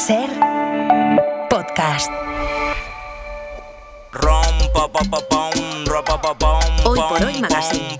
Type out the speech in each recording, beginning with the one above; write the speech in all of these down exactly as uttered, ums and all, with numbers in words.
Ser Podcast. Hoy por hoy Magazine.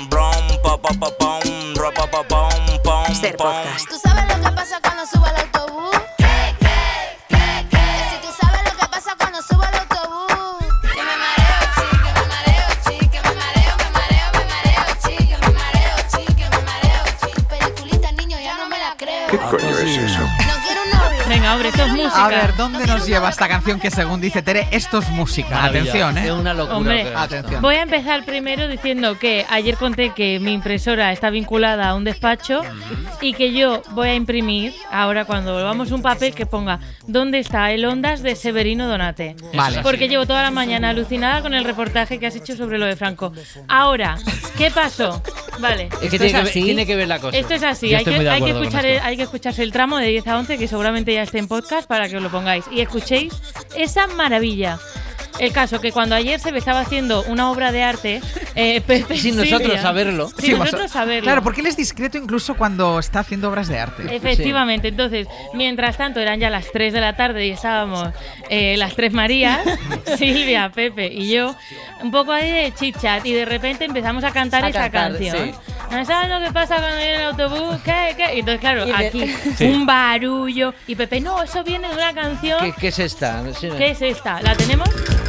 Ser Podcast. ¿Tú sabes lo que pasa cuando subo al autobús? ¿Qué, qué, qué, qué? Que si tú sabes lo que pasa cuando subo al autobús. Que me mareo, chi, que me mareo, chi, que me mareo, me mareo, me mareo, chi, que me mareo, chi, que me mareo, chi. Peliculita, niño, ya no me la creo. ¿Qué coño es eso? No quiero un novio. Venga, hombre, esto es música. A ver, ¿dónde nos lleva esta canción que según dice Tere, esto es música? Maravilla. Atención, ¿eh? Es una locura. Hombre, que- Atención. Voy a empezar primero diciendo que ayer conté que mi impresora está vinculada a un despacho y que yo voy a imprimir, ahora cuando volvamos, un papel que ponga ¿dónde está el Ondas de Severino Donate? Vale. Porque llevo toda la mañana alucinada con el reportaje que has hecho sobre lo de Franco. Ahora, ¿qué pasó? Vale. Es que tiene, que ver, tiene que ver la cosa. Esto es así, Yo hay estoy que, muy de hay, que acuerdo con escuchar el, esto. hay que escucharse el tramo de diez a once, que seguramente ya esté en podcast, para que os lo pongáis y escuchéis esa maravilla. El caso que cuando ayer se me estaba haciendo una obra de arte, eh, Pepe Sin nosotros Silvia, saberlo. Sin Sí, nosotros vos- saberlo. Claro, porque él es discreto incluso cuando está haciendo obras de arte. Efectivamente, entonces, mientras tanto eran ya las tres de la tarde y estábamos eh, las tres Marías, Silvia, Pepe y yo, un poco ahí de chit-chat, y de repente empezamos a cantar A esa cantar, canción. sí. ¿No sabes lo que pasa cuando viene el autobús? ¿Qué? ¿Qué? Y entonces, claro, Y de- aquí Sí. un barullo, y Pepe, no, eso viene de una canción. ¿Qué, qué es esta? Sí, no. ¿Qué es esta? ¿La tenemos?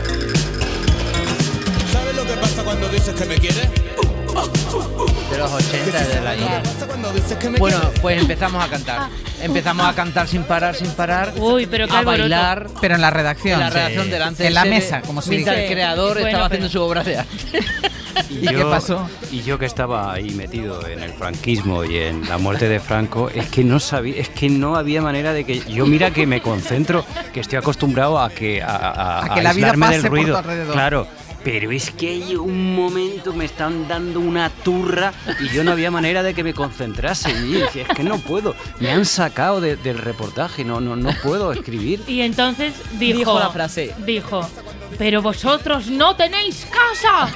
¿Sabes lo que pasa cuando dices que me quieres? De los ochenta, del año. ¿Qué pasa cuando dices que me Bueno, quieres? pues empezamos a cantar. Empezamos a cantar sin parar, sin parar. Uy, pero qué a alboroto. bailar. Pero en la redacción. En la sí. redacción delante En la de Sebe, mesa, como se mientras dice. el creador Bueno, estaba pero- haciendo su obra de arte. ¿Y qué pasó? Y yo que estaba ahí metido en el franquismo y en la muerte de Franco, es que no sabía, es que no había manera de que yo mira que me concentro, que estoy acostumbrado a que a, a- A que a la vida aislarme pase del por tu ruido, alrededor. claro. Pero es que hay un momento me están dando una turra y yo no había manera de que me concentrase. Y decía, es que no puedo. Me han sacado de- del reportaje, no, no, no puedo escribir. Y entonces dijo, Dijo la frase. Dijo, pero vosotros no tenéis casa.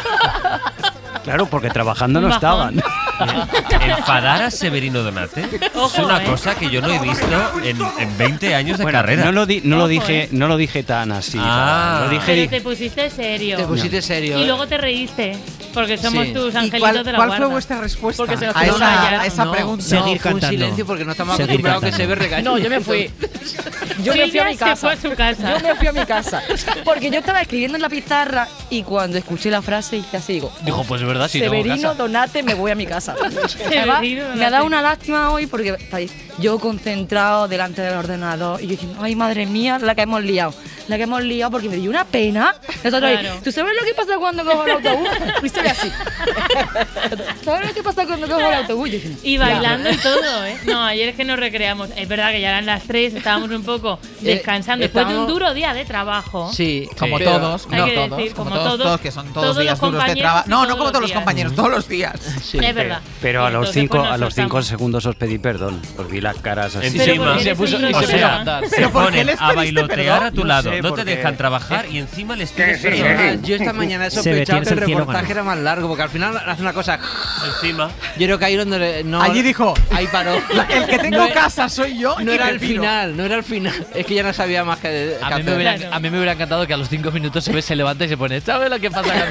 Claro, porque trabajando no Un bajón. estaban. Enfadar a Severino Donate Ojo, es una eh. cosa que yo no he visto en, en veinte años de Bueno, carrera. no lo, di- no lo Ojo, dije, eh. no lo dije tan así. Ah. Lo dije Pero di- te pusiste serio. Te pusiste serio. Y luego te reíste, porque somos Sí. tus ¿Y angelitos cuál, de la cuál guarda. fue vuestra respuesta Porque se nos a quedó esa, callado. a esa no, pregunta? No, Seguir fue un cantando. silencio porque no estamos Seguir acostumbrados que se cantando. ve regaño. No, yo me fui. Yo me fui a mi Silvia se fue casa. a su casa. Yo me fui a mi casa. Porque yo estaba escribiendo en la pizarra y cuando escuché la frase hice así, digo, Dijo, pues es verdad, sí, tengo Severino casa. Donate, me voy a mi casa. Además, Severino me ha Donate. dado una lástima hoy porque estáis yo concentrado delante del ordenador y yo diciendo, ay madre mía, la que hemos liado. La que hemos liado porque me dio una pena. Nosotros ahí, Claro. ¿tú sabes lo que pasa cuando cojo el autobús? Fuiste así. ¿Sabes lo que pasa cuando cojo el autobús? Yo diciendo, Y bailando y todo, ¿eh? No, ayer es que nos recreamos. Es verdad que ya eran las tres, estábamos un poco descansando. Después de un estábamos- duro día de trabajo. Sí, Como pero- todos, como Hay que todos, decir, como como todos, todos, todos, que son todos, todos días los duros de compañeros trabajo. y No, todos no como los todos los días. compañeros, todos los días. Sí. Es verdad. Pero Y a los entonces, cinco, pues, nos a los cinco soltamos. segundos os pedí perdón. Os vi las caras así. Encima. Pero porque Y se eres puso- un y se O puso sea, a cantar. se ¿Pero por qué ponen les a pediste bailotear a perdón? tu No lado, sé, no te porque- dejan trabajar y encima les pides Ah, perdón. yo esta mañana he Se ve, sospechado tienes que el el cielo reportaje ganado. era más largo porque al final hace una cosa. Encima. Yo creo que ahí donde le- no. Allí dijo, Ahí paró. el que tengo No era- casa soy yo No y era me el piro. final, no era el final. Es que ya no sabía más que. que A mí, me hacer. hubiera, Claro. a mí me hubiera encantado que a los cinco minutos se, ve, se levanta y se pone, ¿sabes lo que pasa cuando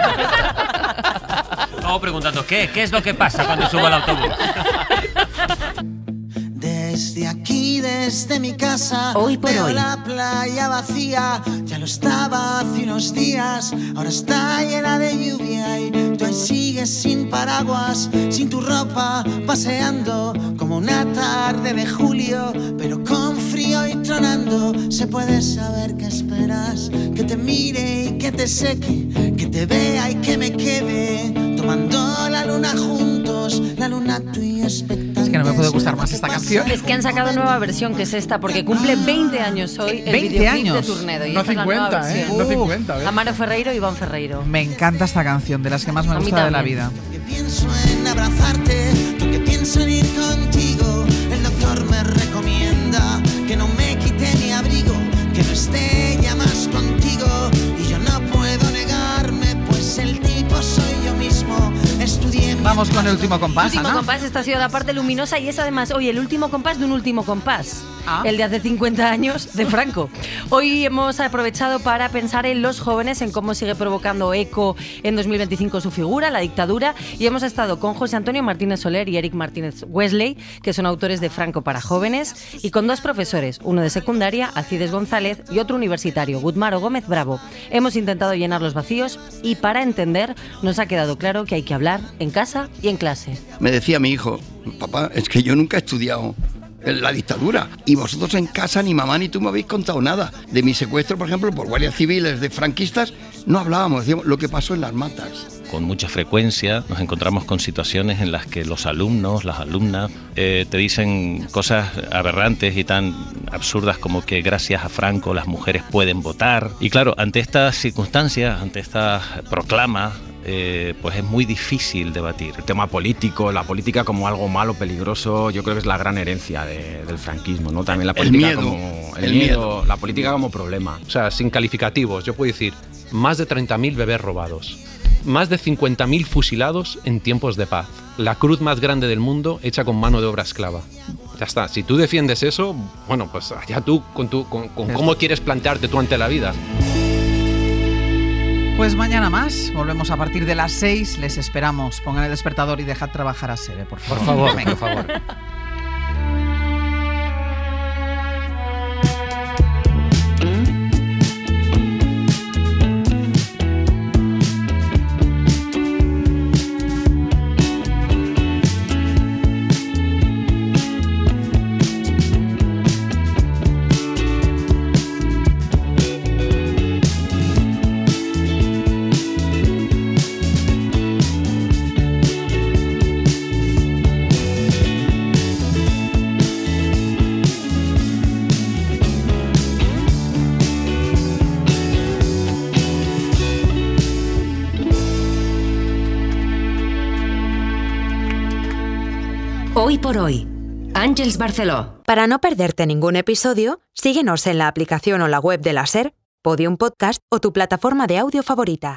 Luego preguntando, ¿qué? ¿Qué es lo que pasa cuando subo al autobús? Desde aquí, desde mi casa, Hoy por veo hoy. la playa vacía. Ya lo estaba hace unos días, ahora está llena de lluvia y tú ahí sigues sin paraguas, sin tu ropa, paseando como una tarde de julio, pero con frío y tronando. Se puede saber qué esperas, que te mire y que te seque, que te vea y que me quede, tomando la luna juntos, la luna tú y expectante. Es que no me puede gustar más esta canción. Es que han sacado nueva versión, que es esta, porque cumple veinte años hoy el veinte videoclip años. de Turnedo. Y No esta es la nueva cincuenta, ¿eh? versión. No cincuenta, ¿eh? Amaro Ferreiro y Iván Ferreiro. Me encanta esta canción, de las que más me A mí gusta de la también. vida. Que pienso en abrazarte, que pienso en ir contigo. El doctor me recomienda que no me quite mi abrigo, que no esté ya más contigo. Y yo no puedo negarme, pues el tipo soy yo mismo. Estudié. Vamos con el último compás, Último Ana. compás, esta ha sido la parte luminosa y es además hoy el último compás de un último compás. Ah. El de hace cincuenta años de Franco. Hoy hemos aprovechado para pensar en los jóvenes, en cómo sigue provocando eco en dos mil veinticinco su figura, la dictadura, y hemos estado con José Antonio Martínez Soler y Eric Martínez Wesley, que son autores de Franco para jóvenes, y con dos profesores, uno de secundaria, Alcides González, y otro universitario, Gutmaro Gómez Bravo. Hemos intentado llenar los vacíos y para entender nos ha quedado claro que hay que hablar en casa y en clase. Me decía mi hijo, papá, es que yo nunca he estudiado la dictadura y vosotros en casa ni mamá ni tú me habéis contado nada. De mi secuestro, por ejemplo, por guardias civiles de franquistas, no hablábamos, decíamos lo que pasó en las matas. Con mucha frecuencia nos encontramos con situaciones en las que los alumnos, las alumnas, eh, te dicen cosas aberrantes y tan absurdas como que gracias a Franco las mujeres pueden votar. Y claro, ante estas circunstancias, ante estas proclamas, Eh, pues es muy difícil debatir. El tema político, la política como algo malo, peligroso, yo creo que es la gran herencia de, del franquismo, ¿no? También la política el miedo, como el, el miedo, miedo, la política como problema. O sea, sin calificativos, yo puedo decir más de treinta mil bebés robados, más de cincuenta mil fusilados en tiempos de paz, la cruz más grande del mundo hecha con mano de obra esclava. Ya está, si tú defiendes eso, bueno, pues allá tú con, tu, con, con cómo quieres plantearte tú ante la vida. Pues mañana más, volvemos a partir de las seis, les esperamos. Pongan el despertador y dejad trabajar a Sere, por favor. Por favor, Venga. por favor. Hoy por hoy, Àngels Barceló. Para no perderte ningún episodio, síguenos en la aplicación o la web de la SER, Podium Podcast o tu plataforma de audio favorita.